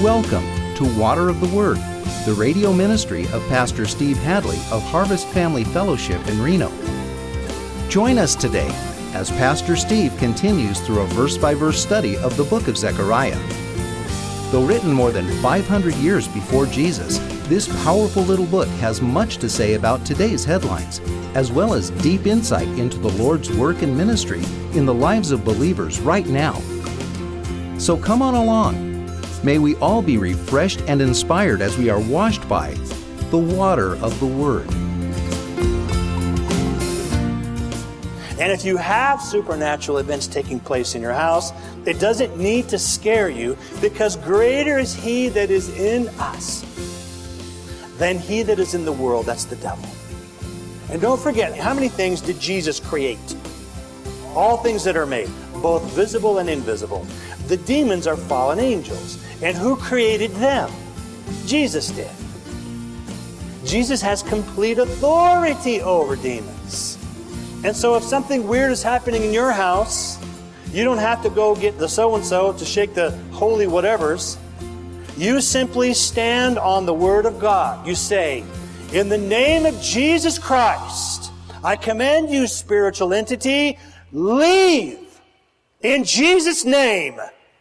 Welcome to Water of the Word, the radio ministry of Pastor Steve Hadley of Harvest Family Fellowship in Reno. Join us today as Pastor Steve continues through a verse-by-verse study of the book of Zechariah. Though written more than 500 years before Jesus, this powerful little book has much to say about today's headlines, as well as deep insight into the Lord's work and ministry in the lives of believers right now. So come on along. May we all be refreshed and inspired as we are washed by the water of the Word. And if you have supernatural events taking place in your house, it doesn't need to scare you, because greater is He that is in us than he that is in the world. That's the devil. And don't forget, how many things did Jesus create? All things that are made, both visible and invisible. The demons are fallen angels. And who created them? Jesus did. Jesus has complete authority over demons. And so if something weird is happening in your house, you don't have to go get the so-and-so to shake the holy whatevers. You simply stand on the Word of God. You say, in the name of Jesus Christ, I command you, spiritual entity, leave in Jesus' name.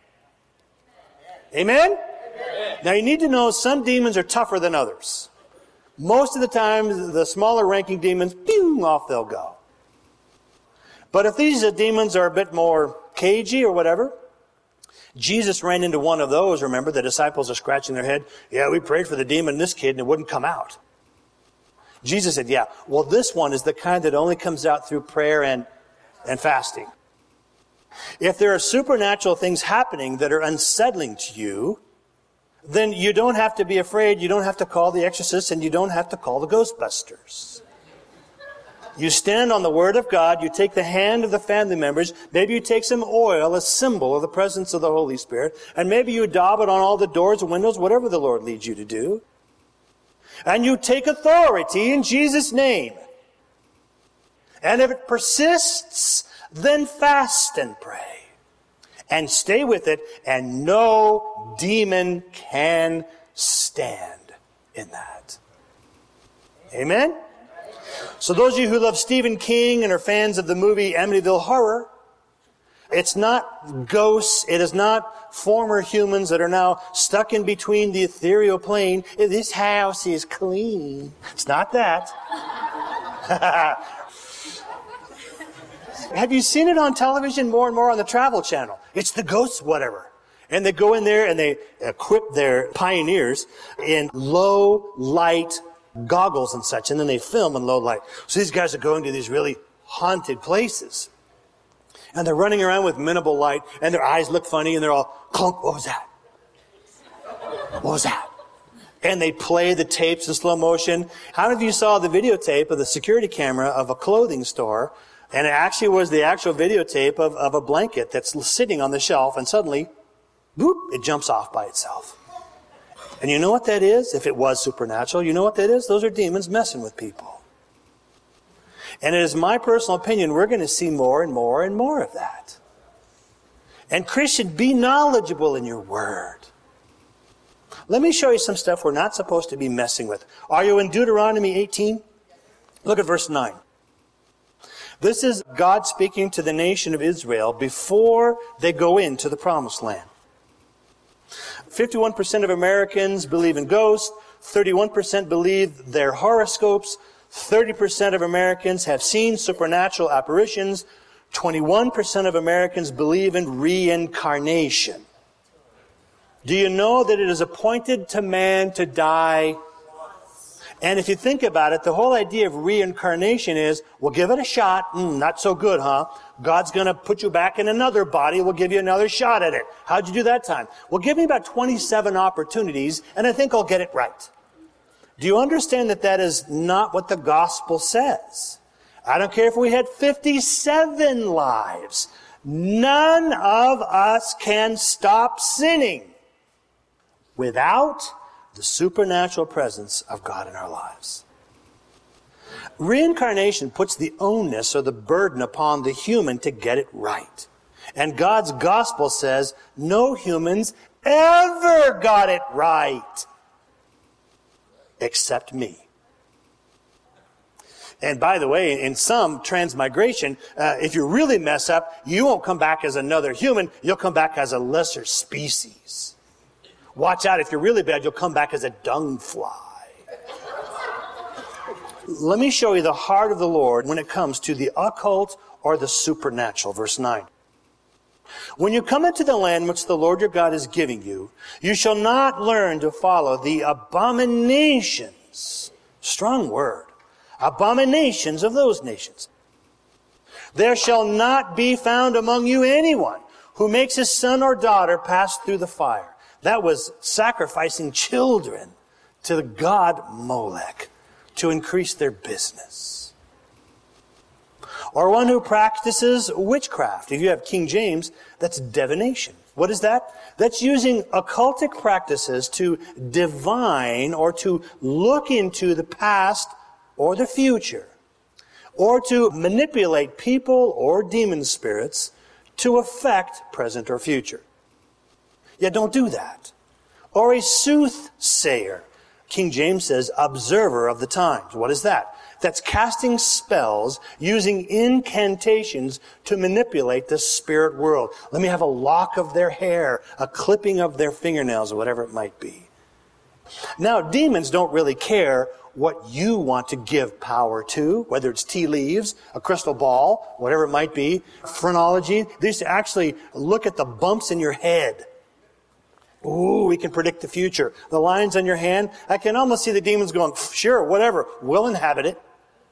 Amen? Amen? Now you need to know some demons are tougher than others. Most of the time, the smaller ranking demons, pew, off they'll go. But if these demons are a bit more cagey or whatever, Jesus ran into one of those. Remember, the disciples are scratching their head. Yeah, we prayed for the demon in this kid and it wouldn't come out. Jesus said, yeah, well, this one is the kind that only comes out through prayer and fasting. If there are supernatural things happening that are unsettling to you, then you don't have to be afraid. You don't have to call the exorcist, and you don't have to call the Ghostbusters. You stand on the Word of God. You take the hand of the family members. Maybe you take some oil, a symbol of the presence of the Holy Spirit, and maybe you daub it on all the doors and windows, whatever the Lord leads you to do. And you take authority in Jesus' name. And if it persists, then fast and pray. And stay with it, and no demon can stand in that. Amen? So those of you who love Stephen King and are fans of the movie Amityville Horror, it's not ghosts, it is not former humans that are now stuck in between the ethereal plane. This house is clean. It's not that. Have you seen it on television more and more on the Travel Channel? It's the ghosts, whatever. And they go in there and they equip their pioneers in low light goggles and such, and then they film in low light. So these guys are going to these really haunted places. And they're running around with minimal light, and their eyes look funny, and they're all, clunk, what was that? What was that? And they play the tapes in slow motion. How many of you saw the videotape of the security camera of a clothing store? And it actually was the actual videotape of a blanket that's sitting on the shelf, and suddenly, boop, it jumps off by itself. And you know what that is? If it was supernatural, you know what that is? Those are demons messing with people. And it is my personal opinion, we're going to see more and more and more of that. And Christian, be knowledgeable in your Word. Let me show you some stuff we're not supposed to be messing with. Are you in Deuteronomy 18? Look at verse 9. This is God speaking to the nation of Israel before they go into the Promised Land. 51% of Americans believe in ghosts. 31% believe their horoscopes. 30% of Americans have seen supernatural apparitions. 21% of Americans believe in reincarnation. Do you know that it is appointed to man to die? And if you think about it, the whole idea of reincarnation is, we'll give it a shot. Not so good, huh? God's going to put you back in another body. We'll give you another shot at it. How'd you do that time? Well, give me about 27 opportunities, and I think I'll get it right. Do you understand that that is not what the gospel says? I don't care if we had 57 lives. None of us can stop sinning without the supernatural presence of God in our lives. Reincarnation puts the onus or the burden upon the human to get it right. And God's gospel says no humans ever got it right. Except me. And by the way, in some transmigration, if you really mess up, you won't come back as another human. You'll come back as a lesser species. Watch out. If you're really bad, you'll come back as a dung fly. Let me show you the heart of the Lord when it comes to the occult or the supernatural. Verse 9. When you come into the land which the Lord your God is giving you, you shall not learn to follow the abominations. Strong word. Abominations of those nations. There shall not be found among you anyone who makes his son or daughter pass through the fire. That was sacrificing children to the god Molech to increase their business. Or one who practices witchcraft. If you have King James, that's divination. What is that? That's using occultic practices to divine or to look into the past or the future, or to manipulate people or demon spirits to affect present or future. Yeah, don't do that. Or a soothsayer. King James says, observer of the times. What is that? That's casting spells using incantations to manipulate the spirit world. Let me have a lock of their hair, a clipping of their fingernails, or whatever it might be. Now, demons don't really care what you want to give power to, whether it's tea leaves, a crystal ball, whatever it might be, phrenology. They used to actually look at the bumps in your head. Ooh, we can predict the future. The lines on your hand, I can almost see the demons going, sure, whatever, we'll inhabit it.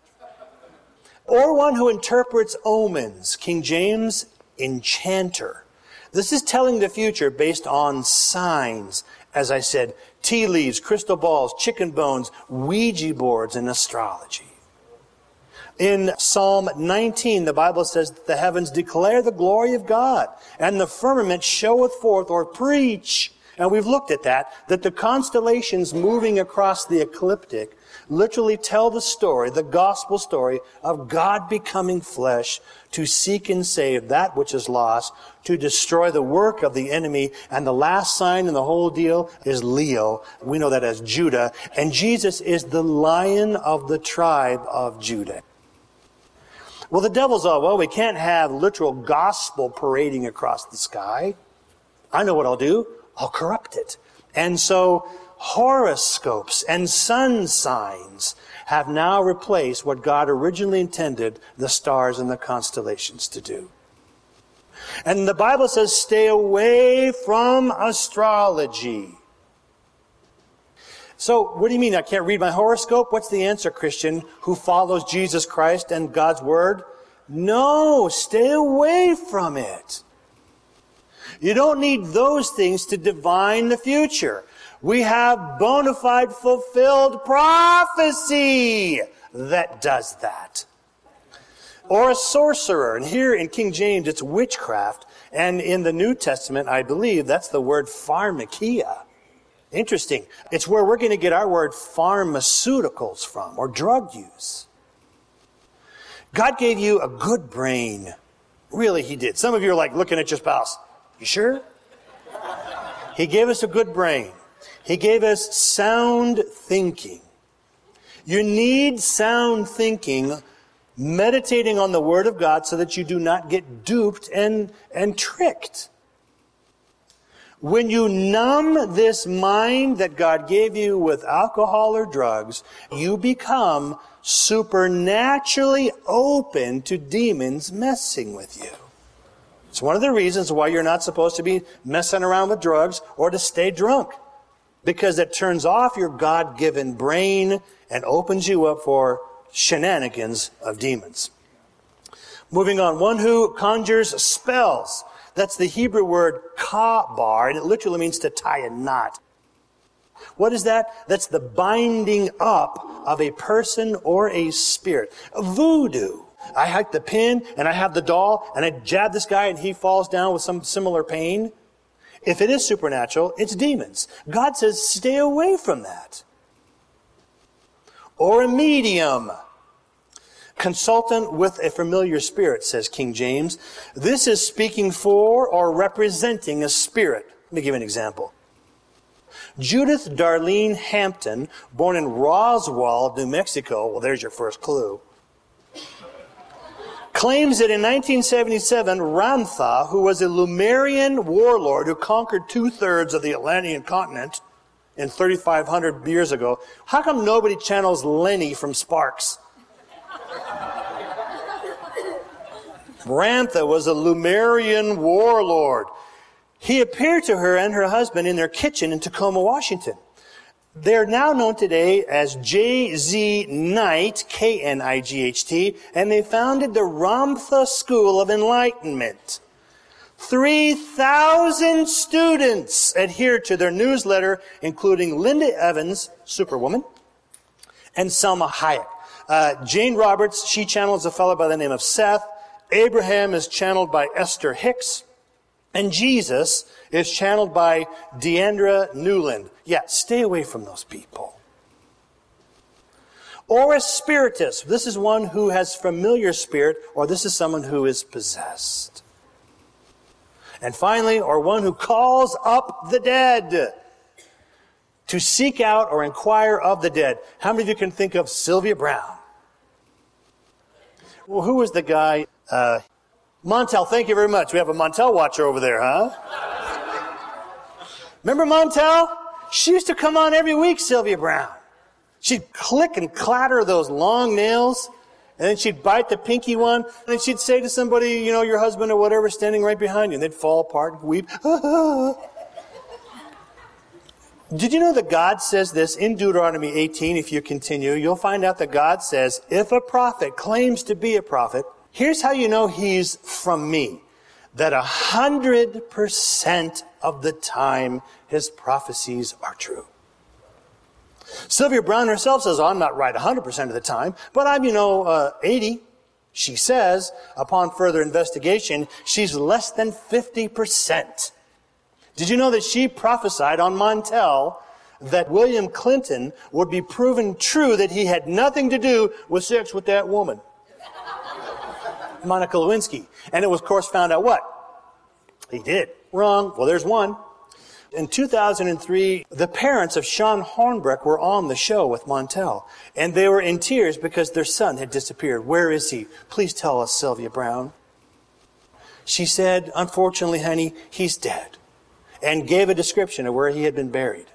Or one who interprets omens. King James, enchanter. This is telling the future based on signs. As I said, tea leaves, crystal balls, chicken bones, Ouija boards, and astrology. In Psalm 19, the Bible says that the heavens declare the glory of God, and the firmament showeth forth, or preach. And we've looked at that the constellations moving across the ecliptic literally tell the story, the gospel story of God becoming flesh to seek and save that which is lost, to destroy the work of the enemy. And the last sign in the whole deal is Leo. We know that as Judah. And Jesus is the Lion of the tribe of Judah. Well, the devil's all, well, we can't have literal gospel parading across the sky. I know what I'll do. I'll corrupt it. And so horoscopes and sun signs have now replaced what God originally intended the stars and the constellations to do. And the Bible says, stay away from astrology. So, what do you mean I can't read my horoscope? What's the answer, Christian, who follows Jesus Christ and God's Word? No, stay away from it. You don't need those things to divine the future. We have bona fide fulfilled prophecy that does that. Or a sorcerer. And here in King James, it's witchcraft. And in the New Testament, I believe that's the word pharmakia. Interesting. It's where we're going to get our word pharmaceuticals from, or drug use. God gave you a good brain. Really, He did. Some of you are like looking at your spouse. You sure? He gave us a good brain. He gave us sound thinking. You need sound thinking, meditating on the Word of God so that you do not get duped and tricked. When you numb this mind that God gave you with alcohol or drugs, you become supernaturally open to demons messing with you. It's one of the reasons why you're not supposed to be messing around with drugs or to stay drunk. Because it turns off your God-given brain and opens you up for shenanigans of demons. Moving on, one who conjures spells. That's the Hebrew word kabar, and it literally means to tie a knot. What is that? That's the binding up of a person or a spirit. Voodoo. I hike the pin, and I have the doll, and I jab this guy, and he falls down with some similar pain. If it is supernatural, it's demons. God says, stay away from that. Or a medium. Consultant with a familiar spirit, says King James. This is speaking for or representing a spirit. Let me give you an example. Judith Darlene Hampton, born in Roswell, New Mexico, well, there's your first clue, claims that in 1977, Ramtha, who was a Lemurian warlord who conquered 2/3 of the Atlantean continent in 3,500 years ago, how come nobody channels Lenny from Sparks? Ramtha was a Lemurian warlord. He appeared to her and her husband in their kitchen in Tacoma, Washington. They're now known today as J.Z. Knight, K-N-I-G-H-T, and they founded the Ramtha School of Enlightenment. 3,000 students adhered to their newsletter, including Linda Evans, Superwoman, and Selma Hayek. Jane Roberts, she channels a fellow by the name of Seth. Abraham is channeled by Esther Hicks. And Jesus is channeled by Deandra Newland. Yeah, stay away from those people. Or a spiritist. This is one who has familiar spirit, or this is someone who is possessed. And finally, or one who calls up the dead. To seek out or inquire of the dead. How many of you can think of Sylvia Brown? Well, who was the guy? Montel, thank you very much. We have a Montel watcher over there, huh? Remember Montel? She used to come on every week, Sylvia Brown. She'd click and clatter those long nails, and then she'd bite the pinky one, and then she'd say to somebody, you know, your husband or whatever, standing right behind you, and they'd fall apart and weep. Did you know that God says this in Deuteronomy 18? If you continue, you'll find out that God says, if a prophet claims to be a prophet, here's how you know he's from me. That 100% of the time his prophecies are true. Sylvia Brown herself says, oh, I'm not right 100% of the time, but I'm, 80. She says, upon further investigation, she's less than 50%. Did you know that she prophesied on Montel that William Clinton would be proven true that he had nothing to do with sex with that woman? Monica Lewinsky. And it was, of course, found out what? He did. Wrong. Well, there's one. In 2003, the parents of Sean Hornbrook were on the show with Montel. And they were in tears because their son had disappeared. Where is he? Please tell us, Sylvia Brown. She said, unfortunately, honey, he's dead. And gave a description of where he had been buried.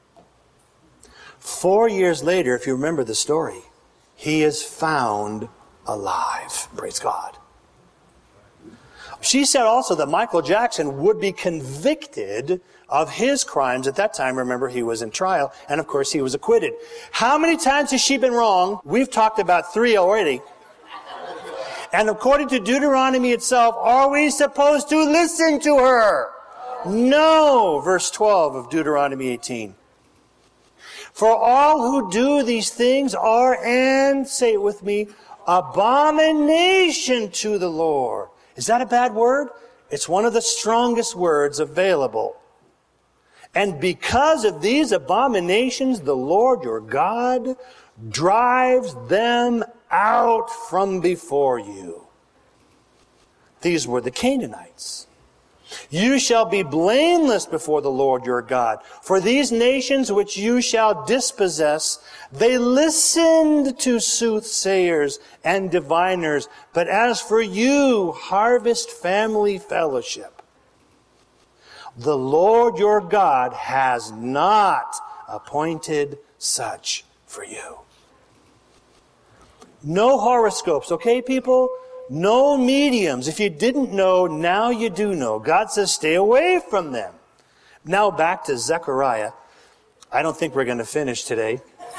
4 years later, if you remember the story, he is found alive. Praise God. She said also that Michael Jackson would be convicted of his crimes. At that time, remember, he was in trial, and of course he was acquitted. How many times has she been wrong? We've talked about 3 already. And according to Deuteronomy itself, are we supposed to listen to her? No. Verse 12 of Deuteronomy 18. For all who do these things are, and say it with me, abomination to the Lord. Is that a bad word? It's one of the strongest words available. And because of these abominations, the Lord your God drives them out from before you. These were the Canaanites. You shall be blameless before the Lord your God. For these nations which you shall dispossess, they listened to soothsayers and diviners. But as for you, Harvest Family Fellowship, the Lord your God has not appointed such for you. No horoscopes, okay, people? No mediums. If you didn't know, now you do know. God says stay away from them. Now back to Zechariah. I don't think we're going to finish today.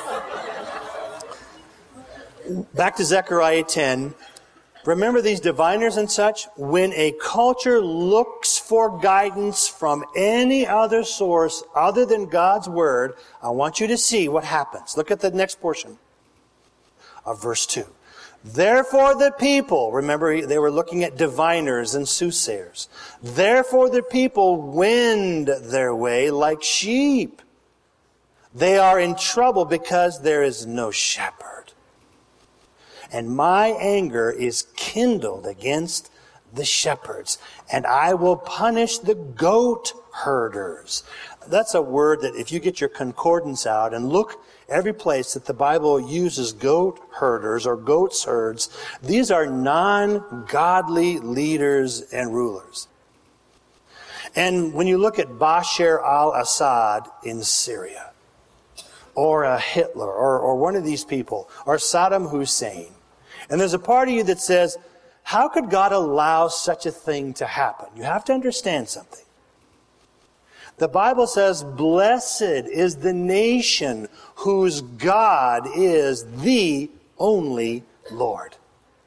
Back to Zechariah 10. Remember these diviners and such? When a culture looks for guidance from any other source other than God's Word, I want you to see what happens. Look at the next portion of verse 2. Therefore the people, remember they were looking at diviners and soothsayers. Therefore the people wend their way like sheep. They are in trouble because there is no shepherd. And my anger is kindled against the shepherds, and I will punish the goat herders. That's a word that if you get your concordance out and look every place that the Bible uses goat herders or goats herds, these are non-godly leaders and rulers. And when you look at Bashar al-Assad in Syria, or a Hitler, or one of these people, or Saddam Hussein, and there's a part of you that says, how could God allow such a thing to happen? You have to understand something. The Bible says, blessed is the nation whose God is the only Lord.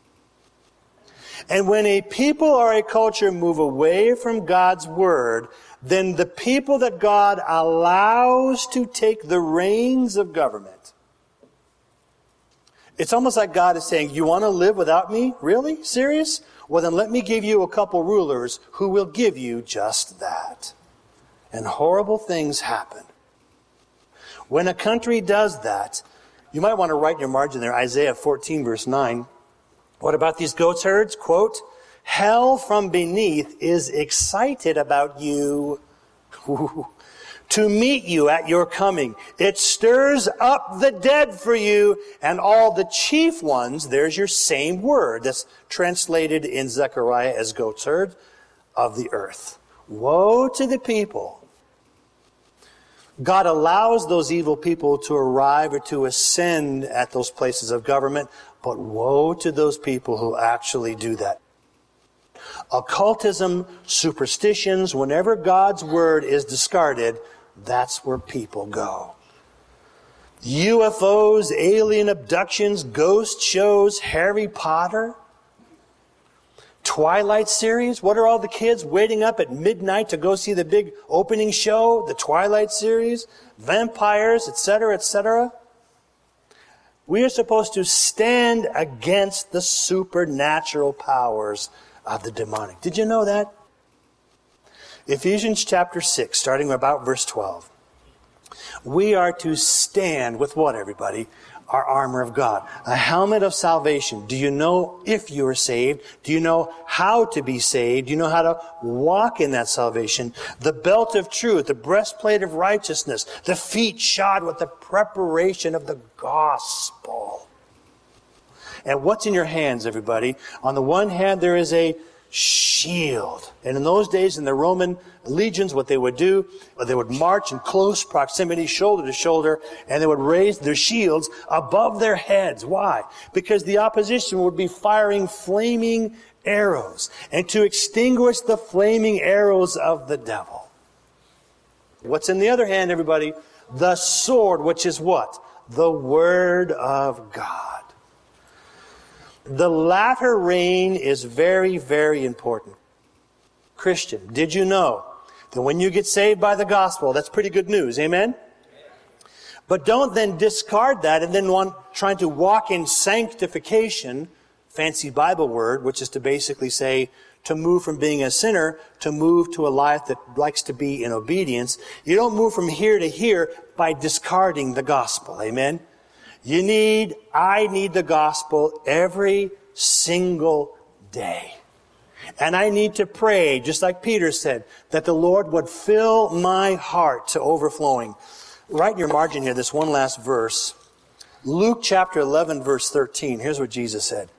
And when a people or a culture move away from God's word, then the people that God allows to take the reins of government, it's almost like God is saying, you want to live without me? Really? Serious? Well, then let me give you a couple rulers who will give you just that. And horrible things happen. When a country does that, you might want to write in your margin there, Isaiah 14, verse 9. What about these goats herds? Quote, hell from beneath is excited about you to meet you at your coming. It stirs up the dead for you, and all the chief ones, there's your same word that's translated in Zechariah as goats herd, of the earth. Woe to the people. God allows those evil people to arrive or to ascend at those places of government, but woe to those people who actually do that. Occultism, superstitions, whenever God's word is discarded, that's where people go. UFOs, alien abductions, ghost shows, Harry Potter, Twilight series. What are all the kids waiting up at midnight to go see the big opening show? The Twilight series, vampires, etc., etc. We are supposed to stand against the supernatural powers of the demonic. Did you know that? Ephesians chapter 6, starting about verse 12. We are to stand with what, everybody? Our armor of God. A helmet of salvation. Do you know if you are saved? Do you know how to be saved? Do you know how to walk in that salvation? The belt of truth, the breastplate of righteousness, the feet shod with the preparation of the gospel. And what's in your hands, everybody? On the one hand, there is a shield. And in those days, in the Roman legions, what they would do, they would march in close proximity, shoulder to shoulder, and they would raise their shields above their heads. Why? Because the opposition would be firing flaming arrows, and to extinguish the flaming arrows of the devil. What's in the other hand, everybody? The sword, which is what? The Word of God. The latter rain is very, very important. Christian, did you know that when you get saved by the gospel, that's pretty good news, amen? But don't then discard that and then trying to walk in sanctification, fancy Bible word, which is to basically say to move from being a sinner to move to a life that likes to be in obedience. You don't move from here to here by discarding the gospel, amen? I need the gospel every single day. And I need to pray, just like Peter said, that the Lord would fill my heart to overflowing. Write in your margin here this one last verse. Luke chapter 11, verse 13. Here's what Jesus said.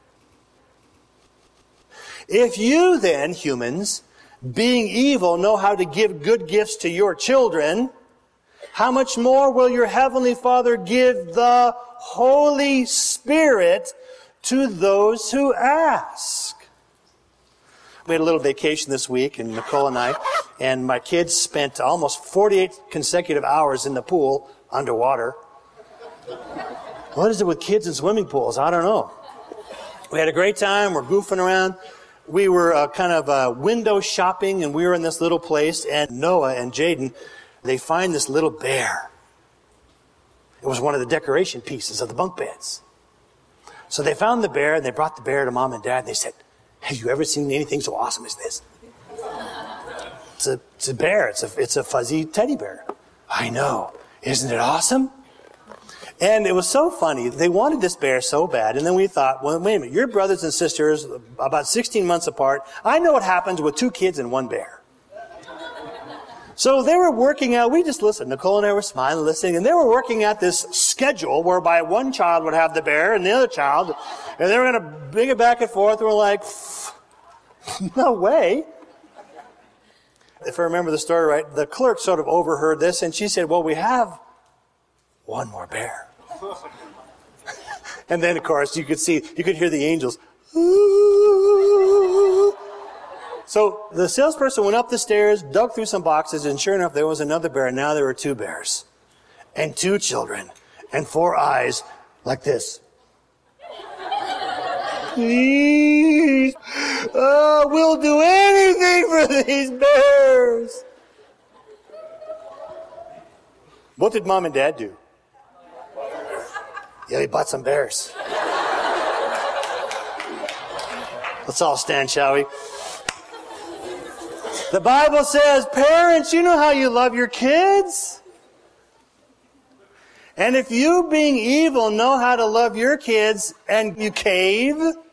If you then, humans, being evil, know how to give good gifts to your children, how much more will your heavenly Father give the Holy Spirit to those who ask? We had a little vacation this week, and Nicole and I, and my kids spent almost 48 consecutive hours in the pool underwater. What is it with kids in swimming pools? I don't know. We had a great time. We're goofing around. We were window shopping, and we were in this little place, and Noah and Jaden, they find this little bear. It was one of the decoration pieces of the bunk beds. So they found the bear, and they brought the bear to Mom and Dad, and they said, have you ever seen anything so awesome as this? It's a bear. It's a fuzzy teddy bear. I know. Isn't it awesome? And it was so funny. They wanted this bear so bad. And then we thought, well, wait a minute. Your brothers and sisters, about 16 months apart. I know what happens with 2 kids and 1 bear. So they were working out. We just listened. Nicole and I were smiling, listening. And they were working out this schedule whereby one child would have the bear and the other child. And they were going to bring it back and forth. And we're like, no way. If I remember the story right, the clerk sort of overheard this. And she said, well, we have 1 more bear. And then, of course, you could hear the angels. Ooh. So the salesperson went up the stairs, dug through some boxes, and sure enough, there was another bear. And now there were 2 bears and 2 children and 4 eyes like this. Please, we'll do anything for these bears. What did Mom and Dad do? Yeah, he bought some bears. Let's all stand, shall we? The Bible says, parents, you know how you love your kids. And if you, being evil, know how to love your kids and you cave,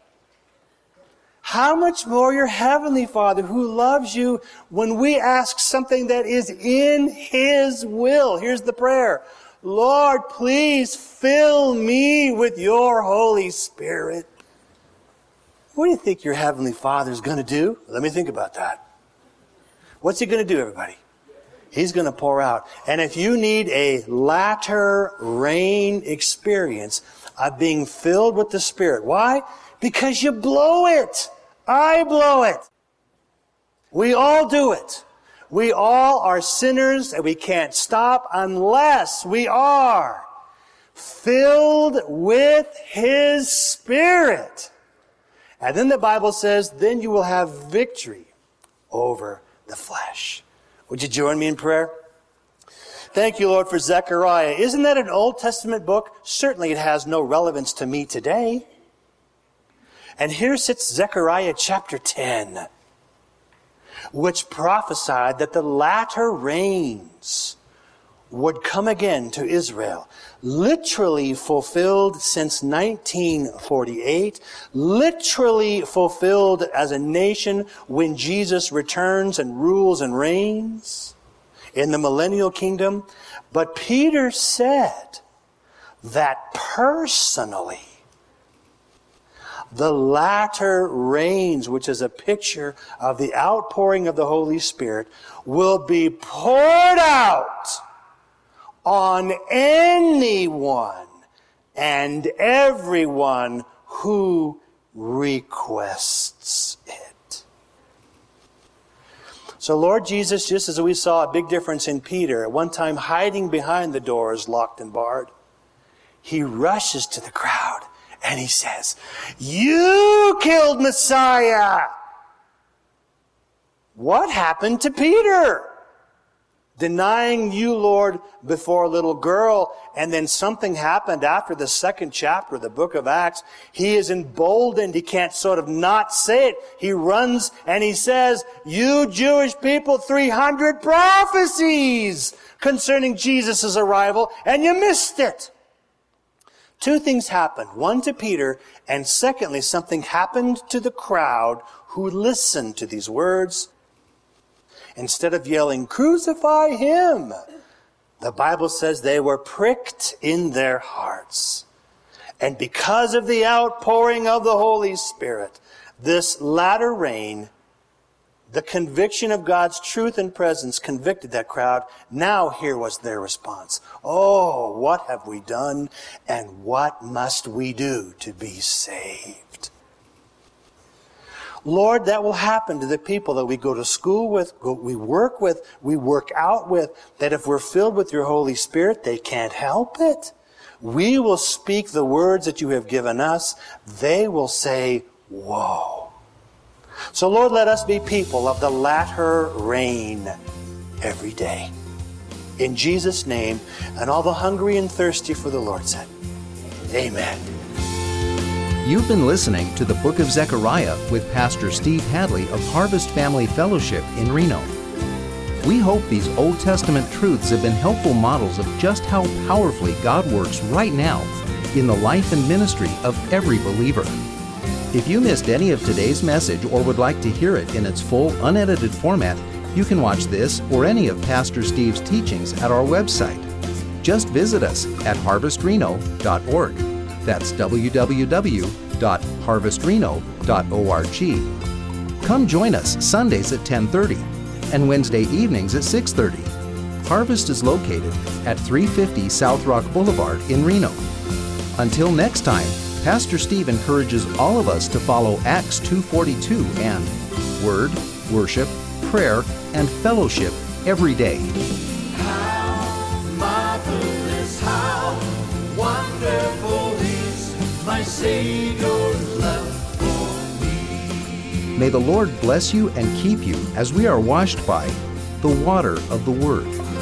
how much more your Heavenly Father who loves you when we ask something that is in His will. Here's the prayer. Lord, please fill me with your Holy Spirit. What do you think your Heavenly Father is going to do? Let me think about that. What's He going to do, everybody? He's going to pour out. And if you need a latter rain experience of being filled with the Spirit, why? Because you blow it. I blow it. We all do it. We all are sinners and we can't stop unless we are filled with His Spirit. And then the Bible says, then you will have victory over the flesh. Would you join me in prayer? Thank you, Lord, for Zechariah. Isn't that an Old Testament book? Certainly it has no relevance to me today. And here sits Zechariah chapter 10, which prophesied that the latter rains would come again to Israel. Literally fulfilled since 1948. Literally fulfilled as a nation when Jesus returns and rules and reigns in the millennial kingdom. But Peter said that personally, the latter rains, which is a picture of the outpouring of the Holy Spirit, will be poured out on anyone and everyone who requests it. So Lord Jesus, just as we saw a big difference in Peter, at one time hiding behind the doors locked and barred, he rushes to the crowd and he says, "You killed Messiah." What happened to Peter? Denying you, Lord, before a little girl, and then something happened after the 2nd chapter of the book of Acts. He is emboldened. He can't sort of not say it. He runs and he says, "You Jewish people, 300 prophecies concerning Jesus' arrival, and you missed it." 2 things happened. One to Peter, and secondly, something happened to the crowd who listened to these words. Instead of yelling, "Crucify him," the Bible says they were pricked in their hearts. And because of the outpouring of the Holy Spirit, this latter rain, the conviction of God's truth and presence convicted that crowd. Now here was their response. Oh, what have we done, and what must we do to be saved? Lord, that will happen to the people that we go to school with, we work with, we work out with, that if we're filled with your Holy Spirit, they can't help it. We will speak the words that you have given us. They will say, "Whoa." So Lord, let us be people of the latter rain every day. In Jesus' name, and all the hungry and thirsty for the Lord said, Amen. You've been listening to the Book of Zechariah with Pastor Steve Hadley of Harvest Family Fellowship in Reno. We hope these Old Testament truths have been helpful models of just how powerfully God works right now in the life and ministry of every believer. If you missed any of today's message or would like to hear it in its full, unedited format, you can watch this or any of Pastor Steve's teachings at our website. Just visit us at harvestreno.org. That's www.harvestreno.org. Come join us Sundays at 10:30 and Wednesday evenings at 6:30. Harvest is located at 350 South Rock Boulevard in Reno. Until next time, Pastor Steve encourages all of us to follow Acts 2:42 and Word, Worship, Prayer, and Fellowship every day. How marvelous, how wonderful is my Savior's love for me. May the Lord bless you and keep you as we are washed by the water of the Word.